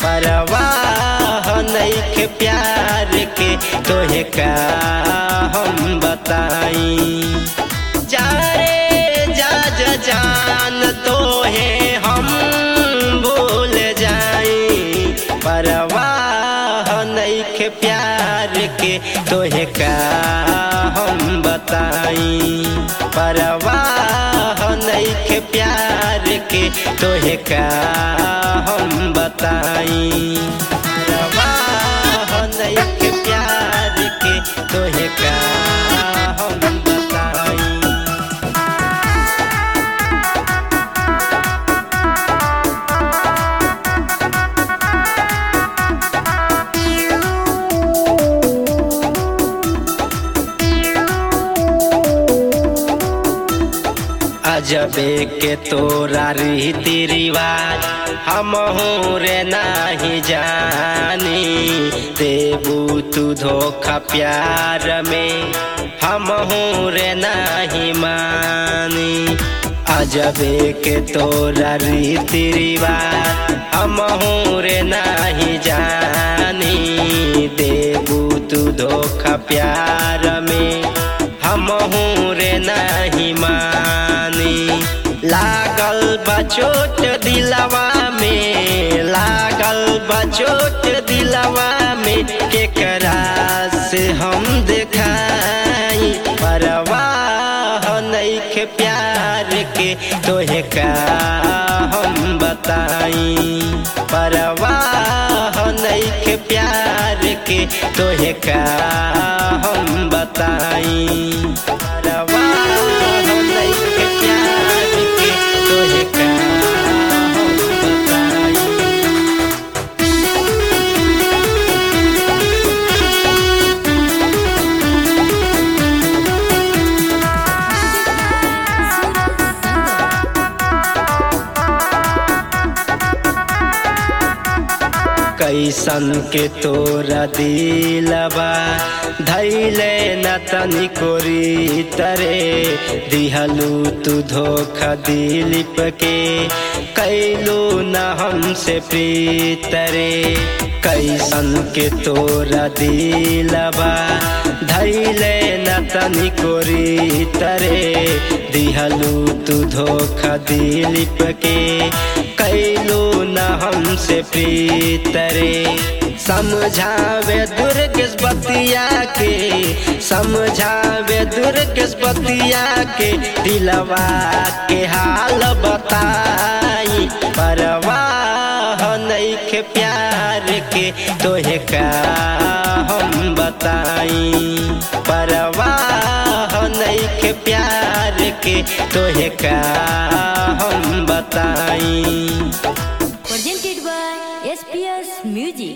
परवाह नइखे प्यार के तोहे का हम बताई। जा रे जा जान तोहे हम भूल जाई। परवाह नइखे प्यार के तोहे का हम बताई। परवाह नइखे प्यार के तोहे का हम बताई। परवाह नइखे प्यार के तोहे का हम बताई। अजबे के तोरा रीति रिवाज हमहू रे नाही जानी। देबू तू धोखा प्यार में हमहू रे नाही मानी। अजबे के तोरा रीति रिवाज हमहू रे नाही जानी। देबू तू धोखा प्यार में हमहू रे नाही मानी। लागल बा चोट दिलवा में, लागल बा चोट दिलवा में, केकरा से हम दिखाई। परवाह नइखे प्यार के तोहे का हम बताई। परवाह नइखे प्यार के तोहे का हम बताई। परवाह नइखे प्यार के तोहे का हम बताई। कैसन के तोरा दिलबा धैले न तनिको रीतरे। दिहलू तू धोखा दिलीप के कैलू न हमसे प्रीतरे। कैसन के तोरा दिलबा धैले न तनिको रीतरे। दिहलू तू धोखा दिलीप के कैलू न हमसे प्रीतरे। समझावे दुर्गेश बतिया के, समझावे दुर्गेश बतिया के, दिलवा के हाल बताई। परवाह नइखे प्यार के तोहे का हम बताई। परवाह नइखे प्यार के तोहे का